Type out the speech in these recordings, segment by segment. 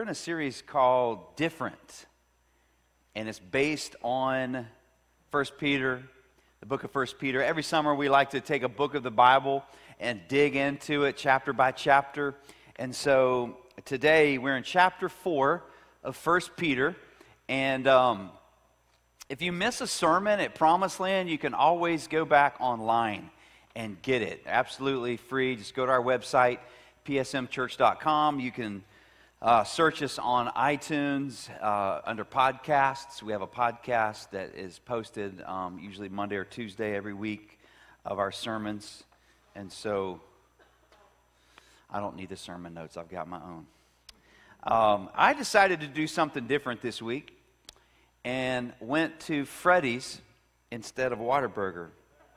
in a series called Different, and it's based on 1 Peter, the book of 1 Peter. Every summer we like to take a book of the Bible and dig into it chapter by chapter. And so today we're in chapter 4 of 1 Peter. And if you miss a sermon at Promised Land, you can always go back online and get it. Absolutely free. Just go to our website, psmchurch.com. You can search us on iTunes under podcasts. We have a podcast that is posted usually Monday or Tuesday every week of our sermons. And so I don't need the sermon notes. I've got my own. I decided to do something different this week and went to Freddy's instead of Whataburger.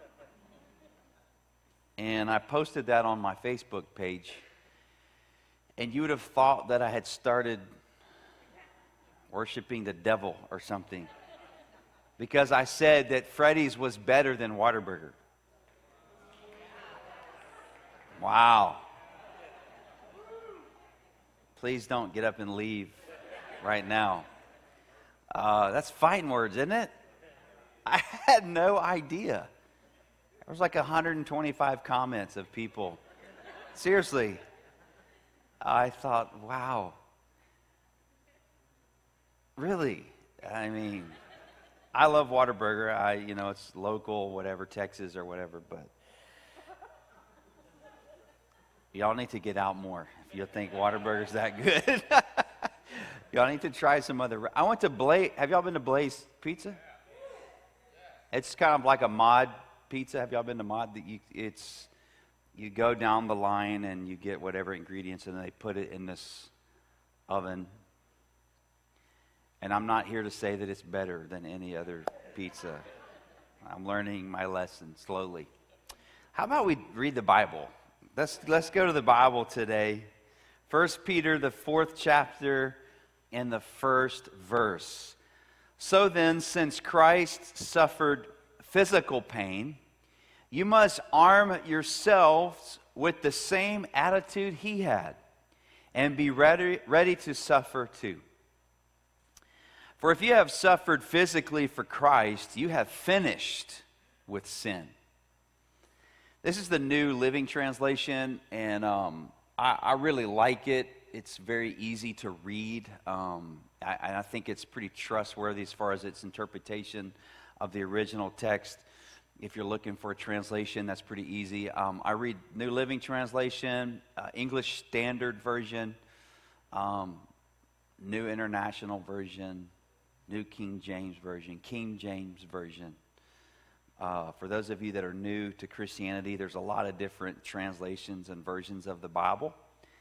And I posted that on my Facebook page. And you would have thought that I had started worshiping the devil or something, because I said that Freddy's was better than Whataburger. Wow. Please don't get up and leave right now. That's fighting words, isn't it? I had no idea. There was like 125 comments of people. Seriously. I thought, wow. Really? I mean, I love Whataburger. It's local, whatever, Texas or whatever, but y'all need to get out more if you think Whataburger's that good. Y'all need to try some other. I went to Blaze. Have y'all been to Blaze Pizza? It's kind of like a mod pizza. Have y'all been to mod? You go down the line and you get whatever ingredients, and they put it in this oven. And I'm not here to say that it's better than any other pizza. I'm learning my lesson slowly. How about we read the Bible? Let's go to the Bible today. 1 Peter, the 4th chapter, and the 1st verse. So then, since Christ suffered physical pain, you must arm yourselves with the same attitude he had, and be ready to suffer too. For if you have suffered physically for Christ, you have finished with sin. This is the New Living Translation, and I really like it. It's very easy to read. I think it's pretty trustworthy as far as its interpretation of the original text. If you're looking for a translation, that's pretty easy. I read New Living Translation, English Standard Version, New International Version, New King James Version, King James Version. For those of you that are new to Christianity, there's a lot of different translations and versions of the Bible.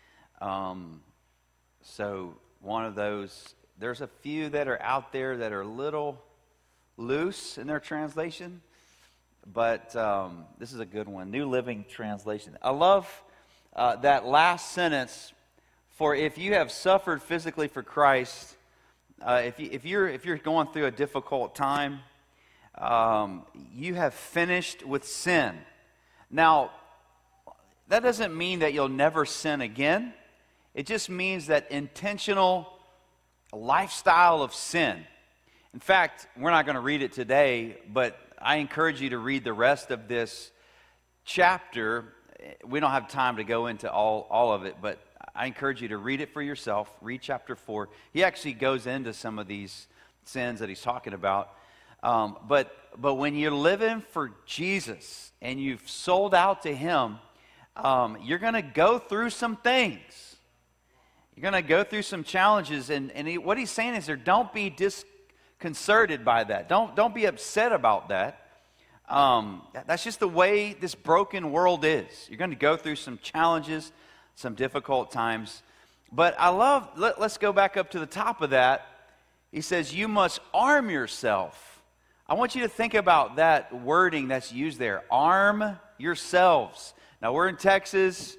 So one of those, there's a few that are out there that are a little loose in their translation. But this is a good one, New Living Translation. I love that last sentence. For if you have suffered physically for Christ, if you're going through a difficult time, you have finished with sin. Now, that doesn't mean that you'll never sin again. It just means that intentional lifestyle of sin. In fact, we're not going to read it today, but I encourage you to read the rest of this chapter. We don't have time to go into all of it, but I encourage you to read it for yourself. Read chapter 4. He actually goes into some of these sins that he's talking about. But when you're living for Jesus and you've sold out to him, you're going to go through some things. You're going to go through some challenges. And what he's saying is don't be disconcerted by that. Don't be upset about that. That's just the way this broken world is. You're going to go through some challenges, some difficult times. But let's go back up to the top of that. He says, you must arm yourself. I want you to think about that wording that's used there. Arm yourselves. Now, we're in Texas.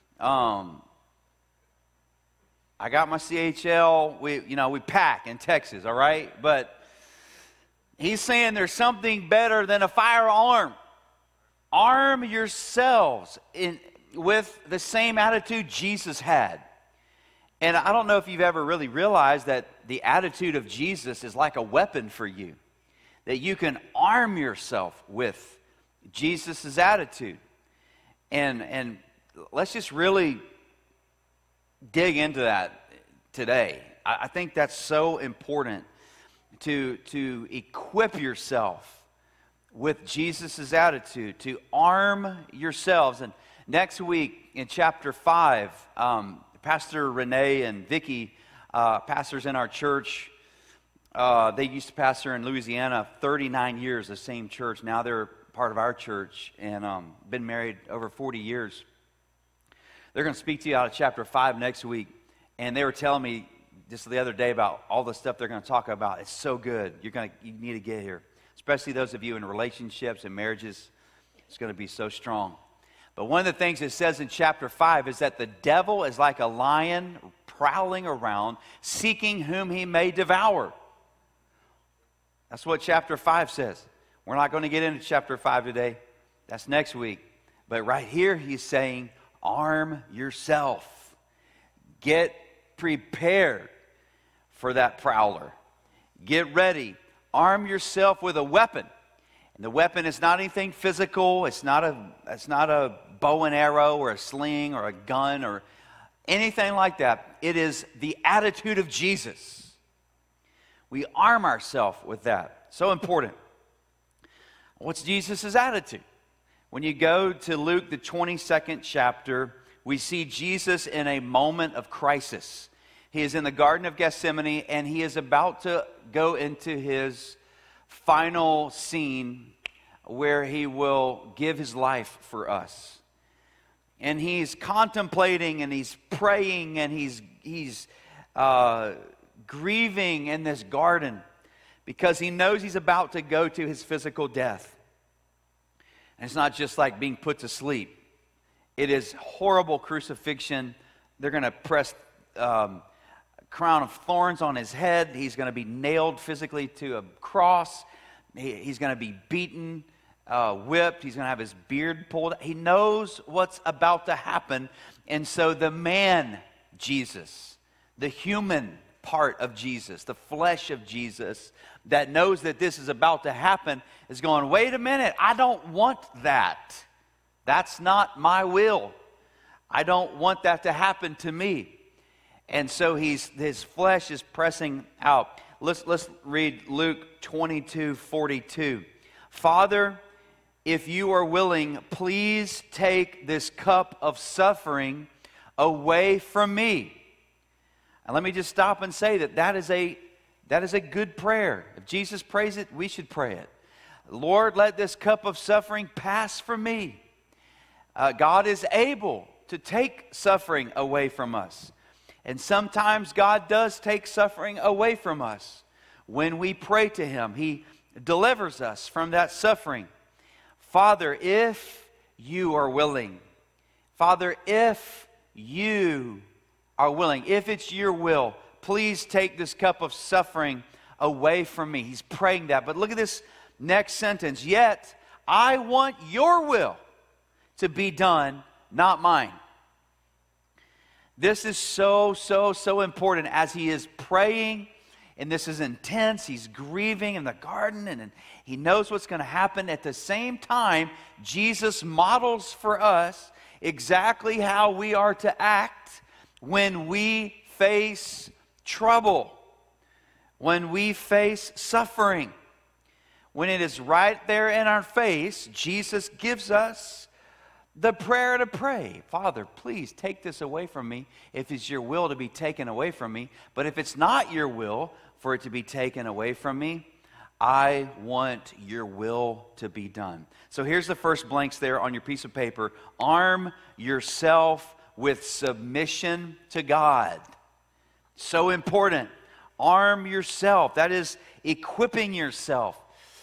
I got my CHL. We pack in Texas, all right? But he's saying there's something better than a firearm. Arm yourselves with the same attitude Jesus had. And I don't know if you've ever really realized that the attitude of Jesus is like a weapon for you, that you can arm yourself with Jesus' attitude. And let's just really dig into that today. I think that's so important to equip yourself with Jesus' attitude, to arm yourselves. And next week in chapter 5, Pastor Renee and Vicky, pastors in our church, they used to pastor in Louisiana 39 years, the same church. Now they're part of our church and been married over 40 years. They're going to speak to you out of chapter 5 next week. And they were telling me just the other day about all the stuff they're going to talk about. It's so good. You need to get here. Especially those of you in relationships and marriages. It's going to be so strong. But one of the things it says in chapter 5 is that the devil is like a lion prowling around, seeking whom he may devour. That's what chapter 5 says. We're not going to get into chapter 5 today. That's next week. But right here he's saying, arm yourself. Get prepared for that prowler. Get ready. Arm yourself with a weapon. And the weapon is not anything physical. It's not a bow and arrow or a sling or a gun or anything like that. It is the attitude of Jesus. We arm ourselves with that. So important. What's Jesus' attitude? When you go to Luke, the 22nd chapter, we see Jesus in a moment of crisis. He is in the Garden of Gethsemane, and he is about to go into his final scene where he will give his life for us. And he's contemplating, and he's praying, and he's grieving in this garden because he knows he's about to go to his physical death. And it's not just like being put to sleep. It is horrible crucifixion. They're going to press a crown of thorns on his head. He's going to be nailed physically to a cross. He's going to be beaten, whipped. He's going to have his beard pulled. He knows what's about to happen. And so the man, Jesus, the human part of Jesus, the flesh of Jesus, that knows that this is about to happen, is going, wait a minute, I don't want that. That's not my will. I don't want that to happen to me. And so his flesh is pressing out. Let's read Luke 22:42. Father, if you are willing, please take this cup of suffering away from me. And let me just stop and say that is a good prayer. If Jesus prays it, we should pray it. Lord, let this cup of suffering pass from me. God is able to take suffering away from us. And sometimes God does take suffering away from us. When we pray to Him, He delivers us from that suffering. Father, if you are willing. Father, if you are willing, if it's your will, please take this cup of suffering away from me. He's praying that. But look at this next sentence. Yet, I want your will to be done, not mine. This is so important as he is praying, and this is intense. He's grieving in the garden, and he knows what's going to happen. At the same time, Jesus models for us exactly how we are to act when we face trouble, when we face suffering. When it is right there in our face, Jesus gives us the prayer to pray. Father, please take this away from me if it's your will to be taken away from me. But if it's not your will for it to be taken away from me, I want your will to be done. So here's the first blanks there on your piece of paper. Arm yourself with submission to God. So important. Arm yourself. That is equipping yourself.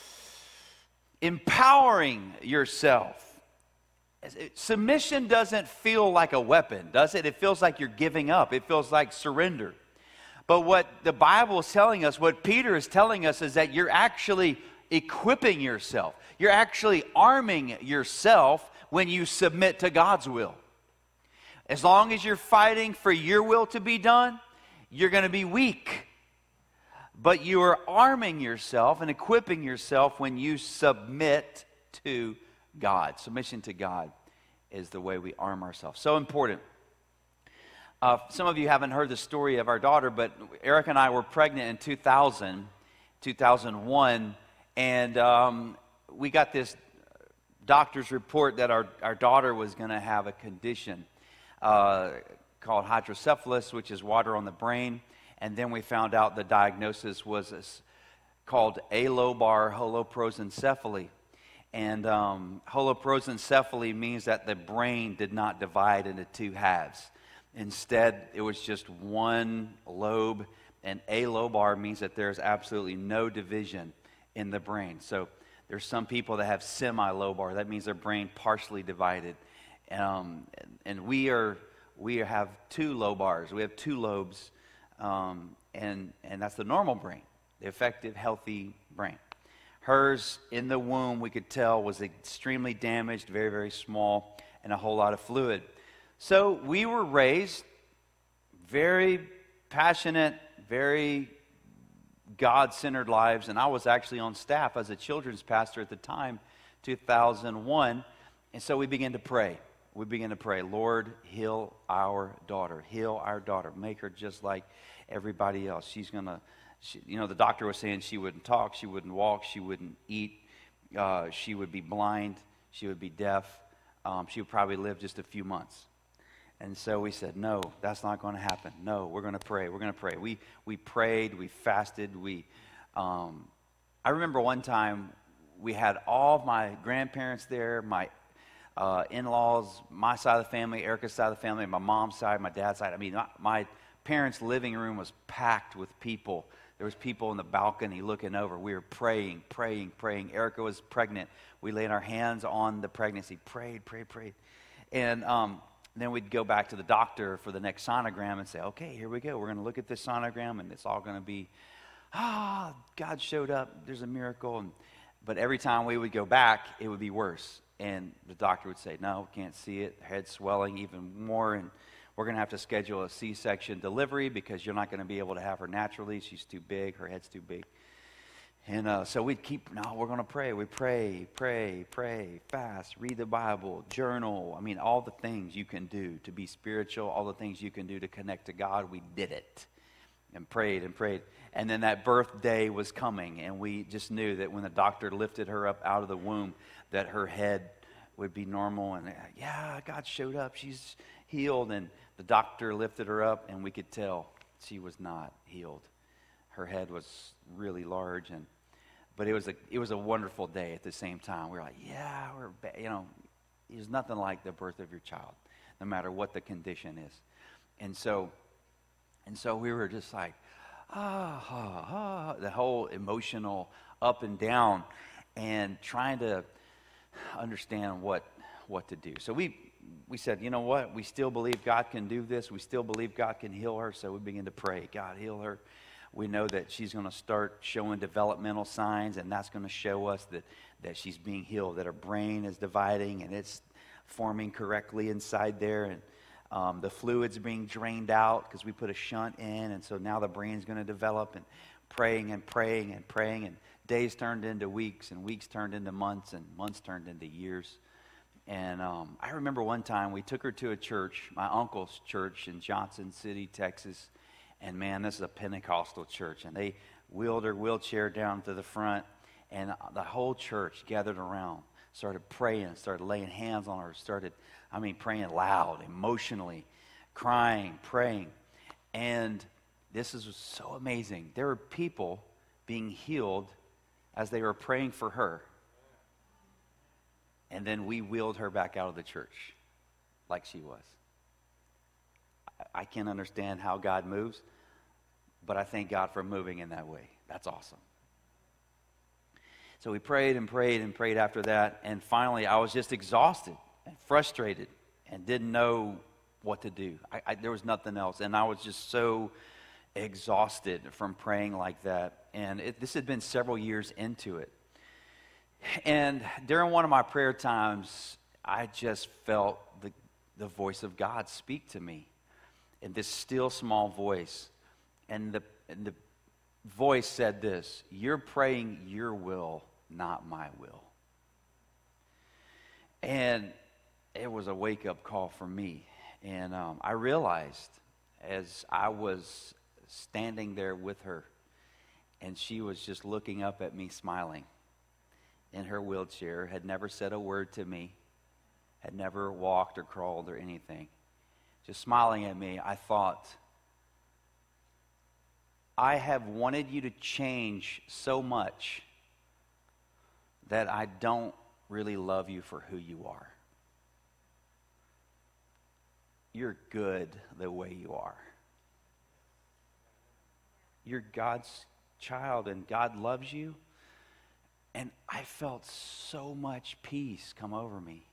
Empowering yourself. Submission doesn't feel like a weapon, does it? It feels like you're giving up. It feels like surrender. But what the Bible is telling us, what Peter is telling us, is that you're actually equipping yourself. You're actually arming yourself when you submit to God's will. As long as you're fighting for your will to be done, you're going to be weak. But you are arming yourself and equipping yourself when you submit to God. Submission to God is the way we arm ourselves. So important. Some of you haven't heard the story of our daughter, but Eric and I were pregnant in 2001, and we got this doctor's report that our daughter was going to have a condition called hydrocephalus, which is water on the brain. And then we found out the diagnosis was called alobar holoprosencephaly. And holoprosencephaly means that the brain did not divide into two halves. Instead, it was just one lobe, and alobar means that there's absolutely no division in the brain. So there's some people that have semi-lobar. That means their brain partially divided. And we have two lobars. We have two lobes. And that's the normal brain, the effective, healthy brain. Hers, in the womb, we could tell, was extremely damaged, very, very small, and a whole lot of fluid. So we were raised very passionate, very God-centered lives, and I was actually on staff as a children's pastor at the time, 2001, and so we began to pray. We began to pray, Lord, heal our daughter. Heal our daughter. Make her just like everybody else. She's going to, the doctor was saying she wouldn't talk, she wouldn't walk, she wouldn't eat, she would be blind, she would be deaf, she would probably live just a few months. And so we said, no, that's not going to happen. No, we're going to pray. We're going to pray. We prayed, we fasted. I remember one time we had all of my grandparents there, my in-laws, my side of the family, Erica's side of the family, my mom's side, my dad's side. I mean, my parents' living room was packed with people. There was people in the balcony looking over. We were praying. Erica was pregnant. We laid our hands on the pregnancy, prayed. And then we'd go back to the doctor for the next sonogram and say, okay, here we go. We're going to look at this sonogram, and it's all going to be, God showed up. There's a miracle. But every time we would go back, it would be worse. And the doctor would say, no, can't see it. Head swelling even more. And we're going to have to schedule a C-section delivery because you're not going to be able to have her naturally. She's too big. Her head's too big. And so we're going to pray. We pray, fast, read the Bible, journal. I mean, all the things you can do to be spiritual, all the things you can do to connect to God, we did it. And prayed. And then that birthday was coming, and we just knew that when the doctor lifted her up out of the womb, that her head would be normal. And yeah, God showed up. She's healed. And the doctor lifted her up, and we could tell she was not healed. Her head was really large, but it was a wonderful day at the same time. We were like, yeah, there's nothing like the birth of your child, no matter what the condition is. And so we were just like, the whole emotional up and down, and trying to understand what to do. So we said, you know what? We still believe God can do this. We still believe God can heal her. So we began to pray, God, heal her. We know that she's going to start showing developmental signs, and that's going to show us that she's being healed, that her brain is dividing, and it's forming correctly inside there, and the fluid's being drained out because we put a shunt in, and so now the brain's going to develop, and praying, and days turned into weeks, and weeks turned into months, and months turned into years. And I remember one time we took her to a church, my uncle's church in Johnson City, Texas. And man, this is a Pentecostal church. And they wheeled her wheelchair down to the front. And the whole church gathered around, started praying, started laying hands on her, praying loud, emotionally, crying, praying. And this is so amazing. There were people being healed as they were praying for her. And then we wheeled her back out of the church like she was. I can't understand how God moves, but I thank God for moving in that way. That's awesome. So we prayed after that, and finally I was just exhausted and frustrated and didn't know what to do. There was nothing else, and I was just so exhausted from praying like that. And this had been several years into it. And during one of my prayer times, I just felt the voice of God speak to me in this still small voice. And the voice said this: "You're praying your will, not my will." And it was a wake-up call for me. And I realized as I was standing there with her, and she was just looking up at me smiling in her wheelchair, had never said a word to me, had never walked or crawled or anything, just smiling at me, I thought, I have wanted you to change so much that I don't really love you for who you are. You're good the way you are. You're God's child and God loves you. And I felt so much peace come over me.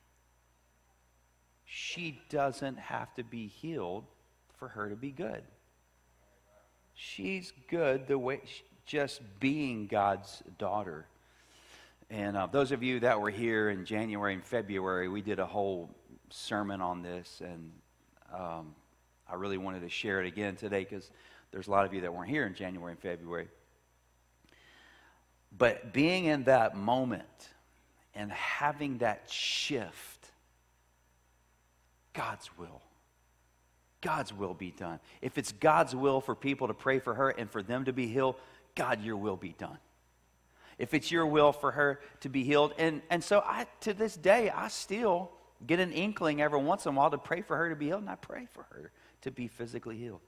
She doesn't have to be healed for her to be good. She's good the way, just being God's daughter. And those of you that were here in January and February, we did a whole sermon on this. And I really wanted to share it again today because there's a lot of you that weren't here in January and February. But being in that moment and having that shift, God's will be done. If it's God's will for people to pray for her and for them to be healed, God, your will be done. If it's your will for her to be healed, and so to this day, I still get an inkling every once in a while to pray for her to be healed, and I pray for her to be physically healed.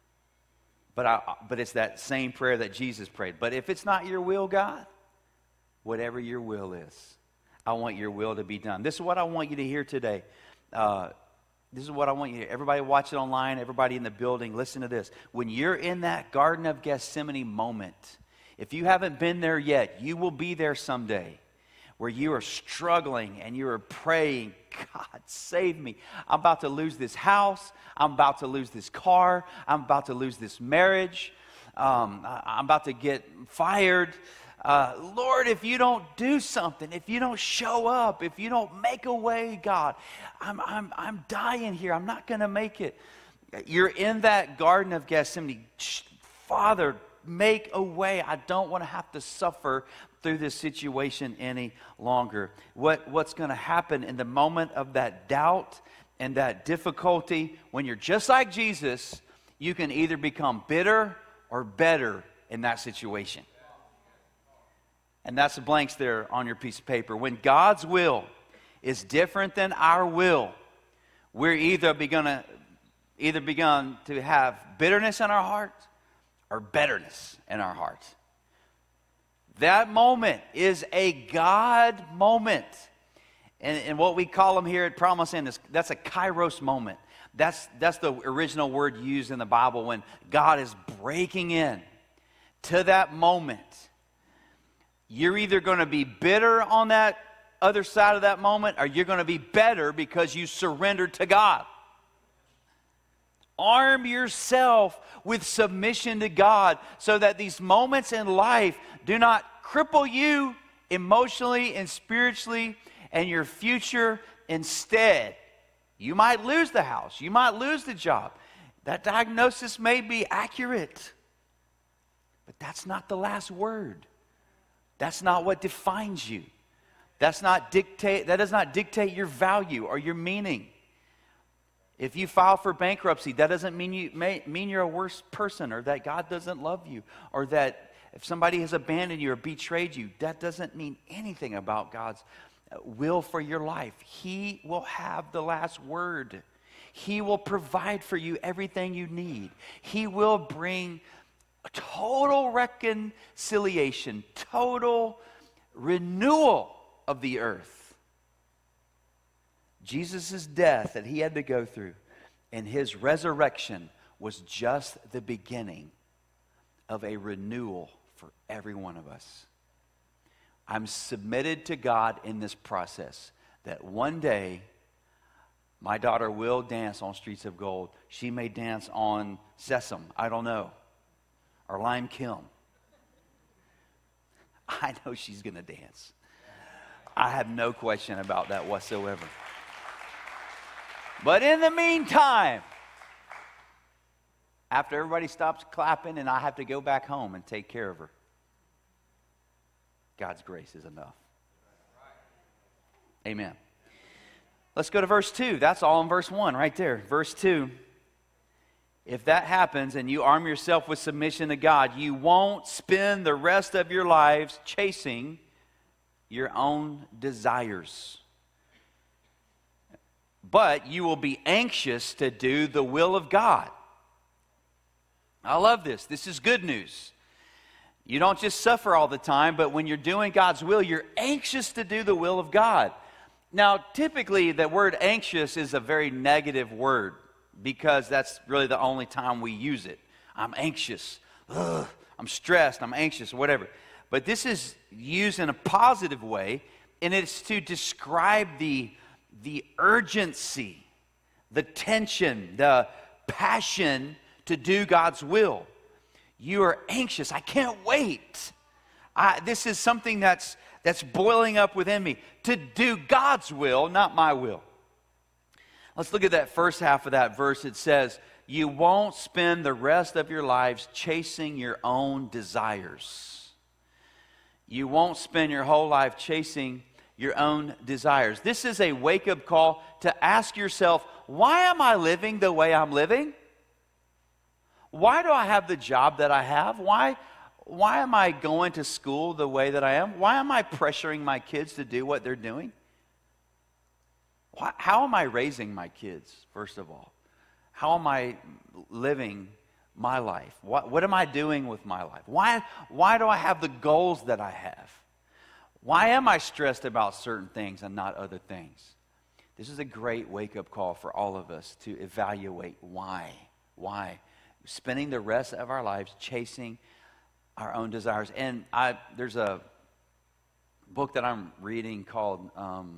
But it's that same prayer that Jesus prayed. But if it's not your will, God, whatever your will is, I want your will to be done. This is what I want you to hear today. This is what I want you to hear. Everybody watching online, everybody in the building, listen to this. When you're in that Garden of Gethsemane moment, if you haven't been there yet, you will be there someday, where you are struggling and you are praying, God, save me. I'm about to lose this house. I'm about to lose this car. I'm about to lose this marriage. I'm about to get fired. Lord, if you don't do something, if you don't show up, if you don't make a way, God, I'm dying here. I'm not going to make it. You're in that Garden of Gethsemane. Father, make a way. I don't want to have to suffer through this situation any longer. What's going to happen in the moment of that doubt and that difficulty, when you're just like Jesus, you can either become bitter or better in that situation. And that's the blanks there on your piece of paper. When God's will is different than our will, we're either begun to have bitterness in our hearts or betterness in our hearts. That moment is a God moment. And what we call them here at Promise Inn, that's a kairos moment. That's the original word used in the Bible when God is breaking in to that moment. You're either going to be bitter on that other side of that moment, or you're going to be better because you surrendered to God. Arm yourself with submission to God so that these moments in life do not cripple you emotionally and spiritually and your future. Instead, you might lose the house. You might lose the job. That diagnosis may be accurate, but that's not the last word. That's not what defines you. That does not dictate your value or your meaning. If you file for bankruptcy, that doesn't mean you're a worse person, or that God doesn't love you, or that if somebody has abandoned you or betrayed you, that doesn't mean anything about God's will for your life. He will have the last word. He will provide for you everything you need. He will bring total reconciliation, total renewal of the earth. Jesus' death that he had to go through and his resurrection was just the beginning of a renewal for every one of us. I'm submitted to God in this process that one day my daughter will dance on Streets of Gold. She may dance on Sesame, I don't know, or Lime Kiln. I know she's going to dance. I have no question about that whatsoever. But in the meantime, after everybody stops clapping and I have to go back home and take care of her, God's grace is enough. Amen. Let's go to verse 2. That's all in verse 1 right there. Verse 2. If that happens and you arm yourself with submission to God, you won't spend the rest of your lives chasing your own desires. But you will be anxious to do the will of God. I love this. This is good news. You don't just suffer all the time, but when you're doing God's will, you're anxious to do the will of God. Now, typically, the word anxious is a very negative word because that's really the only time we use it. I'm anxious. Ugh, I'm stressed. I'm anxious, whatever. But this is used in a positive way, and it's to describe the urgency, the tension, the passion to do God's will. You are anxious. I can't wait. This is something that's boiling up within me to do God's will, not my will. Let's look at that first half of that verse. It says, you won't spend the rest of your lives chasing your own desires. You won't spend your whole life chasing your own desires. This is a wake-up call to ask yourself, why am I living the way I'm living? Why do I have the job that I have? Why am I going to school the way that I am? Why am I pressuring my kids to do what they're doing? How am I raising my kids, first of all? How am I living my life? What am I doing with my life? Why do I have the goals that I have? Why am I stressed about certain things and not other things? This is a great wake-up call for all of us to evaluate why. Why? Spending the rest of our lives chasing our own desires. And there's a book that I'm reading called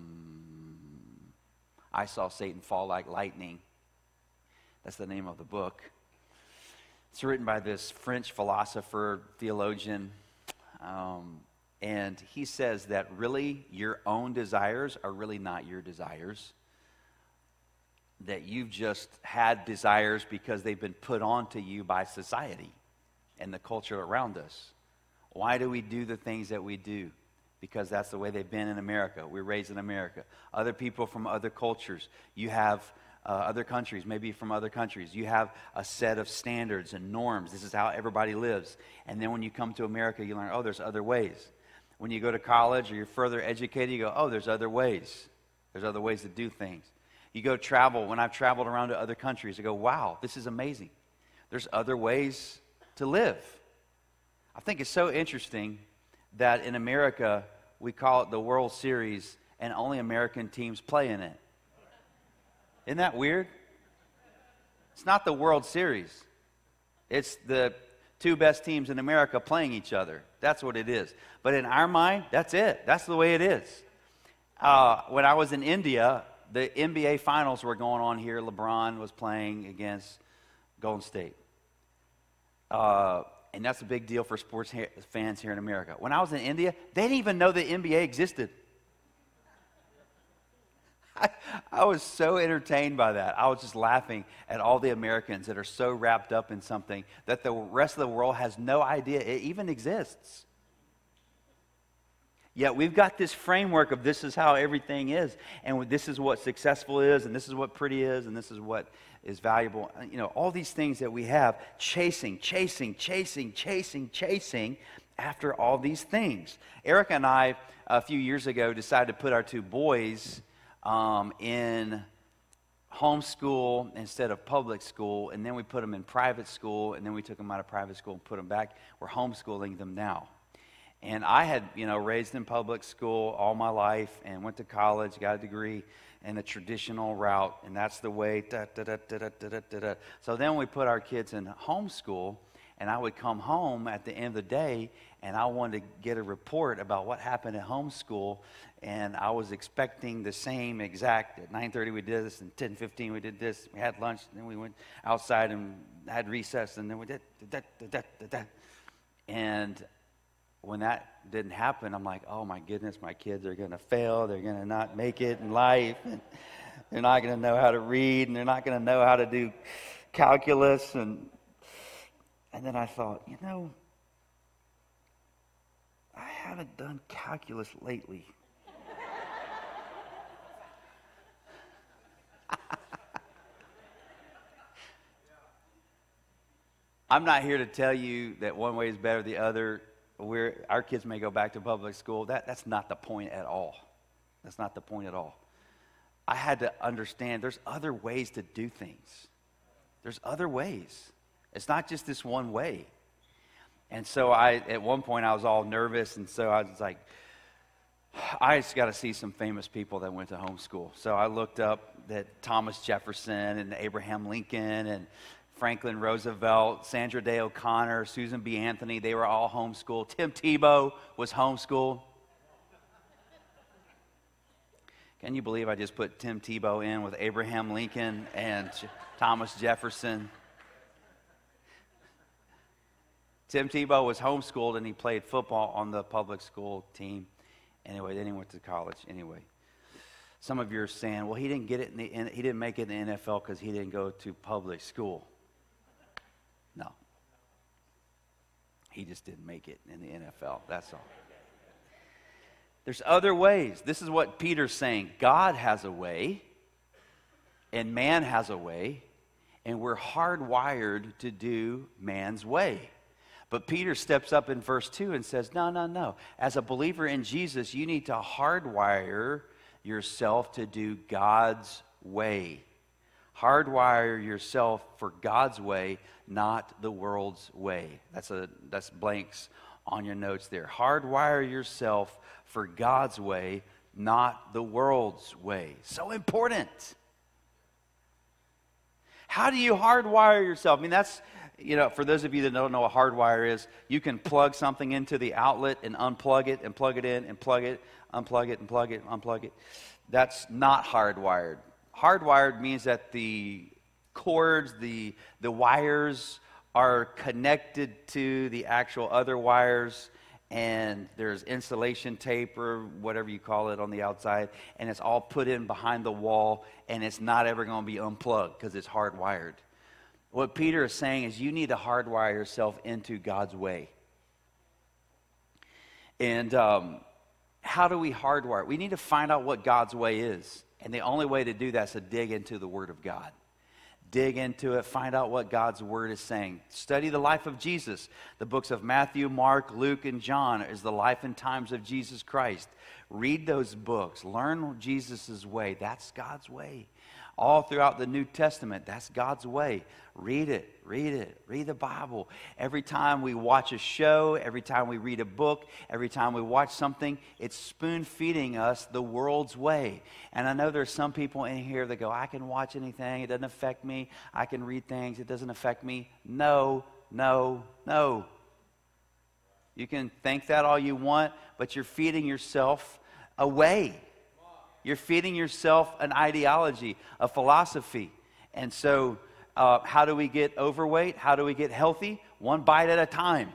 I Saw Satan Fall Like Lightning. That's the name of the book. It's written by this French philosopher, theologian, and he says that really your own desires are really not your desires. That you've just had desires because they've been put onto you by society and the culture around us. Why do we do the things that we do? Because that's the way they've been in America. We're raised in America. Other people from other cultures, you have other countries, maybe from other countries, you have a set of standards and norms. This is how everybody lives. And then when you come to America, you learn, oh, there's other ways. When you go to college or you're further educated, you go, oh, there's other ways. There's other ways to do things. You go travel. When I've traveled around to other countries, I go, wow, this is amazing. There's other ways to live. I think it's so interesting that in America, we call it the World Series, and only American teams play in it. Isn't that weird? It's not the World Series. It's the two best teams in America playing each other. That's what it is. But in our mind, that's it. That's the way it is. When I was in India, the NBA Finals were going on here. LeBron was playing against Golden State. And that's a big deal for sports fans here in America. When I was in India, they didn't even know the NBA existed. I was so entertained by that. I was just laughing at all the Americans that are so wrapped up in something that the rest of the world has no idea it even exists. Yet we've got this framework of this is how everything is, and this is what successful is, and this is what pretty is, and this is what is valuable. You know, all these things that we have, chasing after all these things. Erica and I, a few years ago, decided to put our two boys in homeschool instead of public school, and then we put them in private school, and then we took them out of private school and put them back. We're homeschooling them now. And I had, raised in public school all my life and went to college, got a degree in the traditional route, and that's the way, So then we put our kids in homeschool, and I would come home at the end of the day, and I wanted to get a report about what happened at homeschool, and I was expecting the same exact. At 9:30 we did this, and 10:15 we did this. We had lunch, and then we went outside and had recess, and then we did that. And when that didn't happen, I'm like, oh my goodness, my kids are going to fail. They're going to not make it in life. And They're not going to know how to read, and they're not going to know how to do calculus. And then I thought, I haven't done calculus lately. I'm not here to tell you that one way is better than the other. Our kids may go back to public school. That's not the point at all. That's not the point at all. I had to understand there's other ways to do things. There's other ways. It's not just this one way. And so at one point I was all nervous, and so I was like, I just got to see some famous people that went to homeschool. So I looked up that Thomas Jefferson and Abraham Lincoln and Franklin Roosevelt, Sandra Day O'Connor, Susan B. Anthony, they were all homeschooled. Tim Tebow was homeschooled. Can you believe I just put Tim Tebow in with Abraham Lincoln and Thomas Jefferson? Tim Tebow was homeschooled, and he played football on the public school team. Anyway, then he went to college. Anyway, some of you are saying, well, he didn't get it he didn't make it in the NFL because he didn't go to public school. No. He just didn't make it in the NFL. That's all. There's other ways. This is what Peter's saying. God has a way, and man has a way, and we're hardwired to do man's way. But Peter steps up in verse 2 and says, no. As a believer in Jesus, you need to hardwire yourself to do God's way. Hardwire yourself for God's way, not the world's way. That's blanks on your notes there. Hardwire yourself for God's way, not the world's way. So important. How do you hardwire yourself? I mean, that's, for those of you that don't know what hardwire is, you can plug something into the outlet and unplug it and plug it in and plug it, unplug it and plug it, unplug it. That's not hardwired. Hardwired means that the cords, the wires are connected to the actual other wires, and there's insulation tape or whatever you call it on the outside, and it's all put in behind the wall, and it's not ever going to be unplugged because it's hardwired. What Peter is saying is you need to hardwire yourself into God's way. And how do we hardwire? We need to find out what God's way is. And the only way to do that is to dig into the Word of God. Dig into it, find out what God's Word is saying. Study the life of Jesus. The books of Matthew, Mark, Luke, and John is the life and times of Jesus Christ. Read those books. Learn Jesus' way. That's God's way. All throughout the New Testament, that's God's way. Read it. Read the Bible. Every time we watch a show, every time we read a book, every time we watch something, it's spoon-feeding us the world's way. And I know there's some people in here that go, I can watch anything, it doesn't affect me. I can read things, it doesn't affect me. No. You can think that all you want, but you're feeding yourself a way. You're feeding yourself an ideology, a philosophy. And so, how do we get overweight? How do we get healthy? One bite at a time.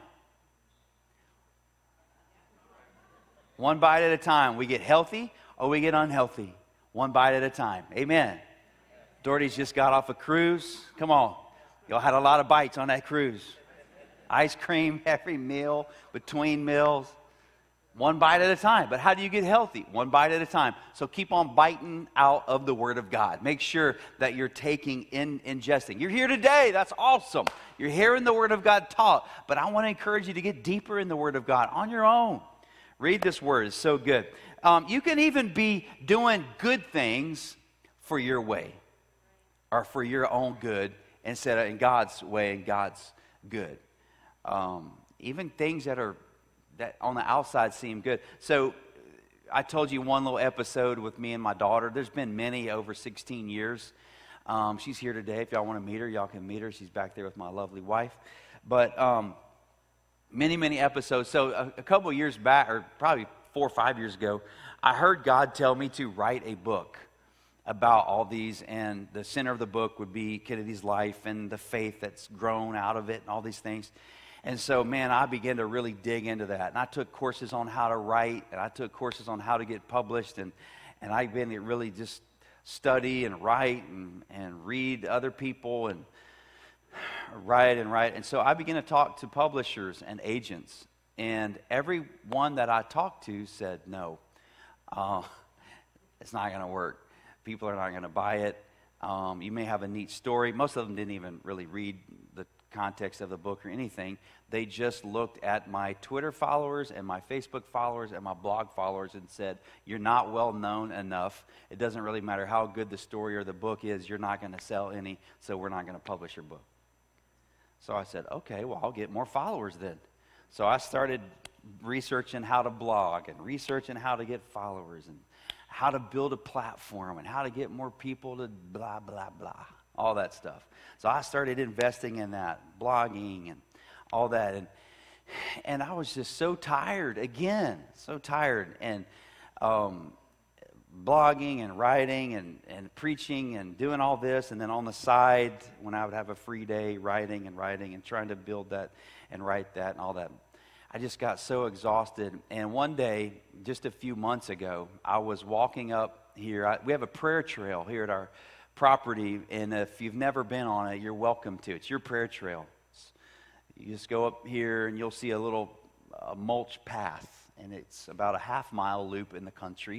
One bite at a time. We get healthy or we get unhealthy. One bite at a time. Amen. Doherty's just got off a cruise. Come on. Y'all had a lot of bites on that cruise. Ice cream every meal, between meals. One bite at a time. But how do you get healthy? One bite at a time. So keep on biting out of the Word of God. Make sure that you're ingesting. You're here today. That's awesome. You're hearing the Word of God taught. But I want to encourage you to get deeper in the Word of God on your own. Read this Word. It's so good. You can even be doing good things for your way or for your own good instead of in God's way and God's good. Even things that on the outside seem good. So I told you one little episode with me and my daughter. There's been many over 16 years. She's here today. If y'all want to meet her, y'all can meet her. She's back there with my lovely wife. But many episodes. So a couple of years back, or probably 4 or 5 years ago, I heard God tell me to write a book about all these, and the center of the book would be Kennedy's life and the faith that's grown out of it and all these things. And so, man, I began to really dig into that. And I took courses on how to write, and I took courses on how to get published, and I've been really just study and write and read other people and write and write. And so I began to talk to publishers and agents. And every one that I talked to said, no, it's not going to work. People are not going to buy it. You may have a neat story. Most of them didn't even really read the context of the book or anything. They just looked at my Twitter followers and my Facebook followers and my blog followers and said, you're not well known enough. It doesn't really matter how good the story or the book is. You're not going to sell any, so we're not going to publish your book. So I said, okay, well, I'll get more followers then. So I started researching how to blog and researching how to get followers and how to build a platform and how to get more people to blah, blah, blah, all that stuff. So I started investing in that, blogging and all that. And I was just so tired, again, so tired. And blogging and writing and preaching and doing all this. And then on the side, when I would have a free day, writing and trying to build that and write that and all that. I just got so exhausted. And one day, just a few months ago, I was walking up here. We have a prayer trail here at our property, and if you've never been on it, you're welcome to. It's your prayer trail. You just go up here, and you'll see a little mulch path, and it's about a half-mile loop in the country.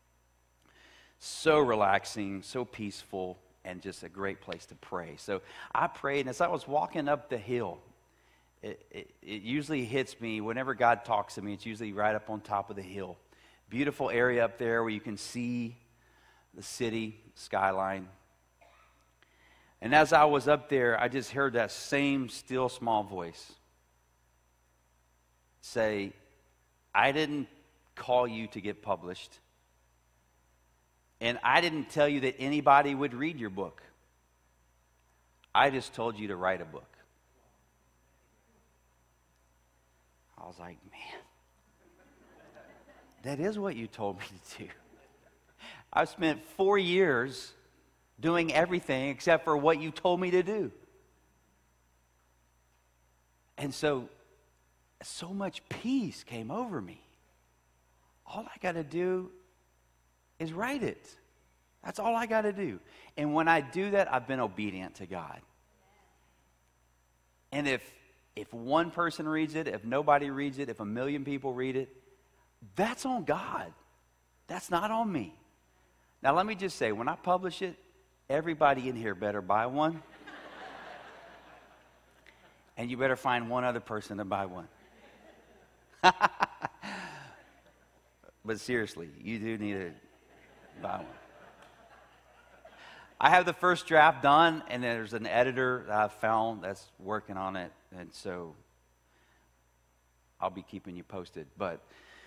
So relaxing, so peaceful, and just a great place to pray. So I prayed, and as I was walking up the hill, it usually hits me whenever God talks to me. It's usually right up on top of the hill. Beautiful area up there where you can see the city skyline. And as I was up there, I just heard that same still small voice say, I didn't call you to get published. And I didn't tell you that anybody would read your book. I just told you to write a book. I was like, man, that is what you told me to do. I've spent 4 years doing everything except for what you told me to do. And so much peace came over me. All I got to do is write it. That's all I got to do. And when I do that, I've been obedient to God. And if one person reads it, if nobody reads it, if 1 million people read it, that's on God. That's not on me. Now, let me just say, when I publish it, everybody in here better buy one. And you better find one other person to buy one. But seriously, you do need to buy one. I have the first draft done, and there's an editor that I've found that's working on it, and so I'll be keeping you posted. But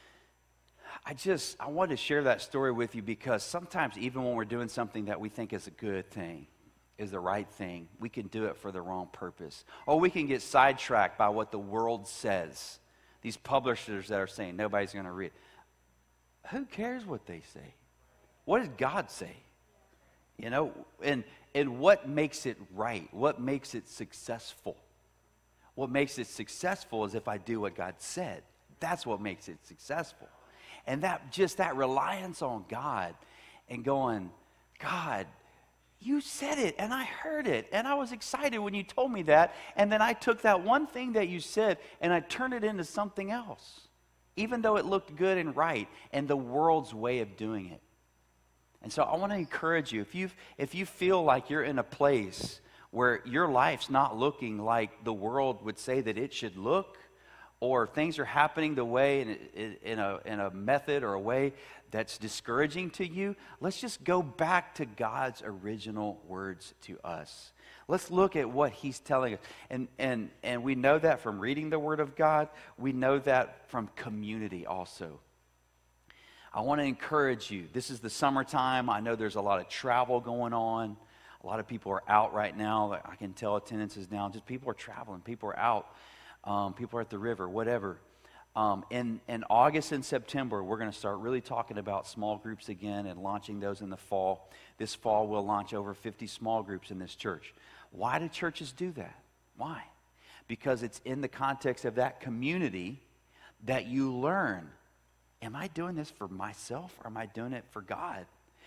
I wanted to share that story with you because sometimes even when we're doing something that we think is a good thing, is the right thing, we can do it for the wrong purpose. Or we can get sidetracked by what the world says. These publishers that are saying nobody's going to read. Who cares what they say? What does God say? You know, and what makes it right? What makes it successful? What makes it successful is if I do what God said. That's what makes it successful. And that reliance on God and going, God, you said it and I heard it and I was excited when you told me that, and then I took that one thing that you said and I turned it into something else, even though it looked good and right and the world's way of doing it. And so I want to encourage you, if you feel like you're in a place where your life's not looking like the world would say that it should look, or things are happening the way in a method or a way that's discouraging to you, let's just go back to God's original words to us. Let's look at what He's telling us. And we know that from reading the Word of God. We know that from community also. I want to encourage you. This is the summertime. I know there's a lot of travel going on. A lot of people are out right now. I can tell attendance is down. Just people are traveling. People are out. People are at the river, whatever. In August and September, we're going to start really talking about small groups again and launching those in the fall. This fall, we'll launch over 50 small groups in this church. Why do churches do that? Why? Because it's in the context of that community that you learn, am I doing this for myself or am I doing it for God?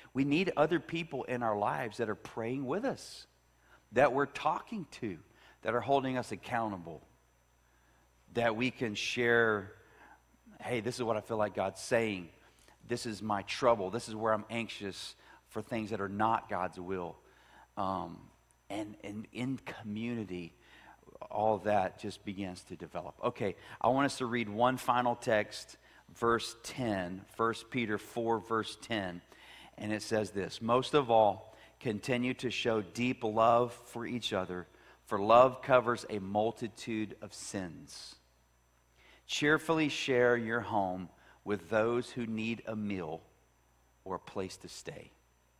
We need other people in our lives that are praying with us, that we're talking to, that are holding us accountable, that we can share, hey, this is what I feel like God's saying. This is my trouble. This is where I'm anxious for things that are not God's will. And in community, all that just begins to develop. Okay, I want us to read one final text, verse 10, 1 Peter 4, verse 10. And it says this: most of all, continue to show deep love for each other, for love covers a multitude of sins. Cheerfully share your home with those who need a meal or a place to stay.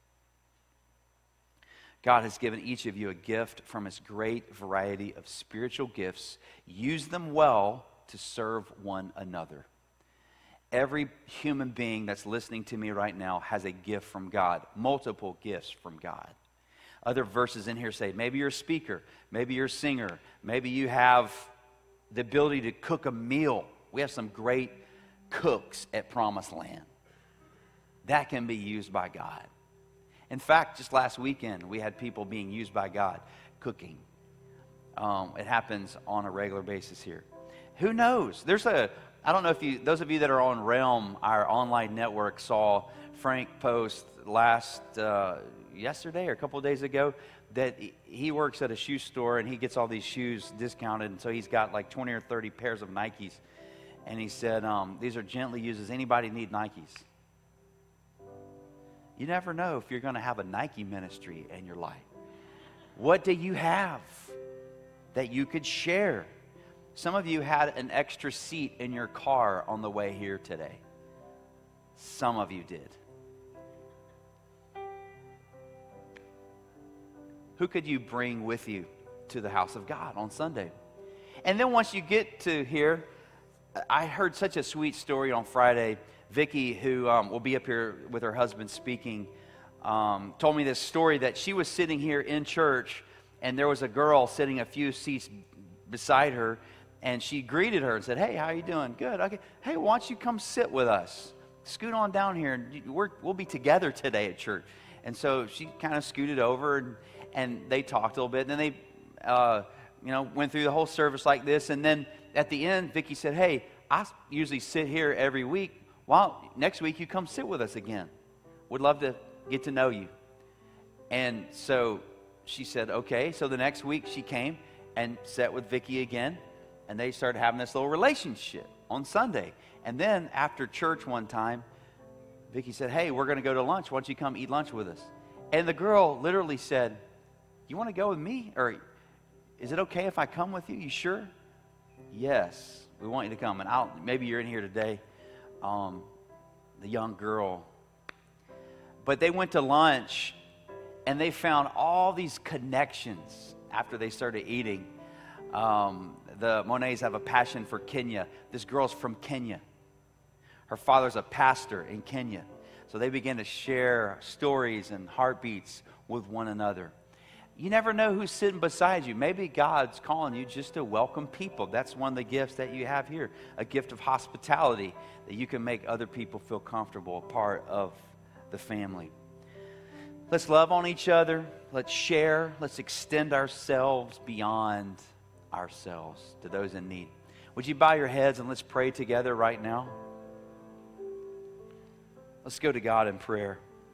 God has given each of you a gift from His great variety of spiritual gifts. Use them well to serve one another. Every human being that's listening to me right now has a gift from God, multiple gifts from God. Other verses in here say, maybe you're a speaker, maybe you're a singer, maybe you have the ability to cook a meal. We have some great cooks at Promised Land. That can be used by God. In fact, just last weekend, we had people being used by God cooking. It happens on a regular basis here. Who knows? I don't know if those of you that are on Realm, our online network, saw Frank post yesterday or a couple of days ago that he works at a shoe store and he gets all these shoes discounted, and so he's got like 20 or 30 pairs of Nikes. And he said, these are gently used. Does anybody need Nikes? You never know if you're going to have a Nike ministry in your life. What do you have that you could share? Some of you had an extra seat in your car on the way here today. Some of you did. Who could you bring with you to the house of God on Sunday? And then once you get to here, I heard such a sweet story on Friday. Vicky, who will be up here with her husband speaking, told me this story that she was sitting here in church, and there was a girl sitting a few seats beside her, and she greeted her and said, "Hey, how you doing?" "Good." "Okay. Hey, why don't you come sit with us? Scoot on down here, and we'll be together today at church." And so she kind of scooted over, and they talked a little bit, and then they went through the whole service like this. And then at the end, Vicky said, "Hey, I usually sit here every week. Well, next week you come sit with us again. Would love to get to know you." And so she said, okay. So the next week she came and sat with Vicky again, and they started having this little relationship on Sunday. And then after church one time, Vicky said, "Hey, we're going to go to lunch. Why don't you come eat lunch with us?" And the girl literally said, "You want to go with me? Or is it okay if I come with you? You sure?" "Yes, we want you to come." And maybe you're in here today. The young girl. But they went to lunch, and they found all these connections after they started eating. The Monets have a passion for Kenya. This girl's from Kenya. Her father's a pastor in Kenya. So they began to share stories and heartbeats with one another. You never know who's sitting beside you. Maybe God's calling you just to welcome people. That's one of the gifts that you have here, a gift of hospitality, that you can make other people feel comfortable, a part of the family. Let's love on each other. Let's share. Let's extend ourselves beyond ourselves to those in need. Would you bow your heads and let's pray together right now? Let's go to God in prayer.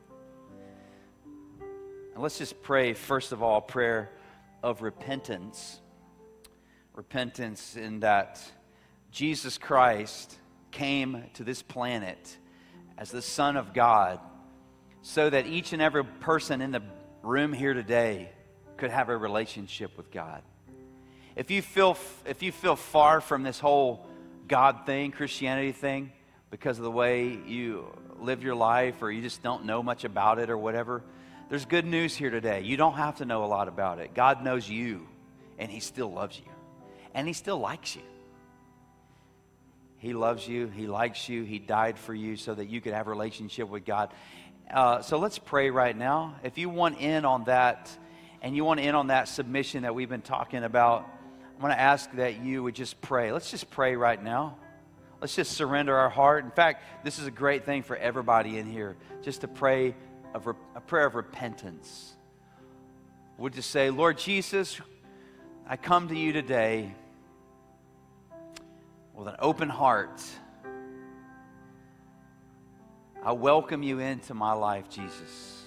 And let's just pray, first of all, a prayer of repentance. Repentance in that Jesus Christ came to this planet as the Son of God so that each and every person in the room here today could have a relationship with God. If you feel far from this whole God thing, Christianity thing, because of the way you live your life, or you just don't know much about it or whatever, there's good news here today. You don't have to know a lot about it. God knows you, and He still loves you, and He still likes you. He loves you. He likes you. He died for you so that you could have a relationship with God. So let's pray right now. If you want in on that, and you want in on that submission that we've been talking about, I'm going to ask that you would just pray. Let's just pray right now. Let's just surrender our heart. In fact, this is a great thing for everybody in here, just to pray a prayer of repentance. We'll just say, Lord Jesus, I come to you today with an open heart. I welcome you into my life, Jesus.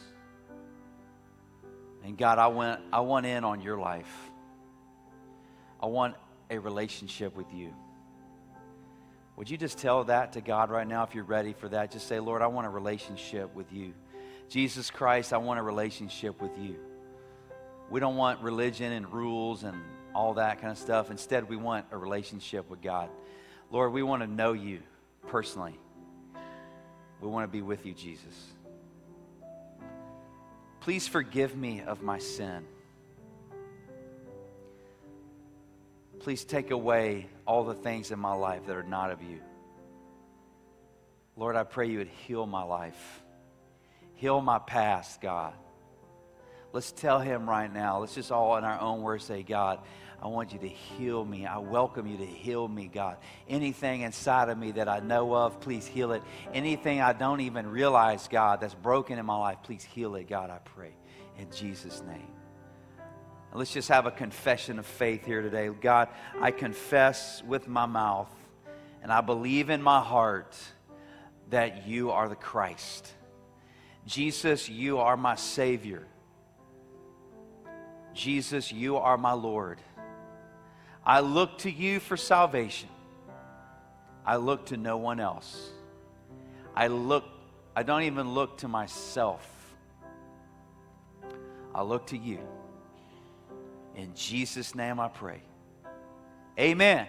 And God, I want in on your life. I want a relationship with you. Would you just tell that to God right now if you're ready for that? Just say, Lord, I want a relationship with you. Jesus Christ, I want a relationship with you. We don't want religion and rules and all that kind of stuff. Instead, we want a relationship with God. Lord, we want to know you personally. We want to be with you, Jesus. Please forgive me of my sin. Please take away all the things in my life that are not of you. Lord, I pray you would heal my life. Heal my past, God. Let's tell him right now. Let's just all in our own words say, God, I want you to heal me. I welcome you to heal me, God. Anything inside of me that I know of, please heal it. Anything I don't even realize, God, that's broken in my life, please heal it, God, I pray. In Jesus' name. Let's just have a confession of faith here today. God, I confess with my mouth and I believe in my heart that you are the Christ. Jesus, you are my Savior. Jesus, you are my Lord. I look to you for salvation. I look to no one else. I don't even look to myself. I look to you. In Jesus' name I pray. Amen.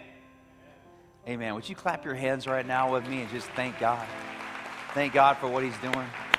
Amen. Would you clap your hands right now with me and just thank God? Thank God for what he's doing.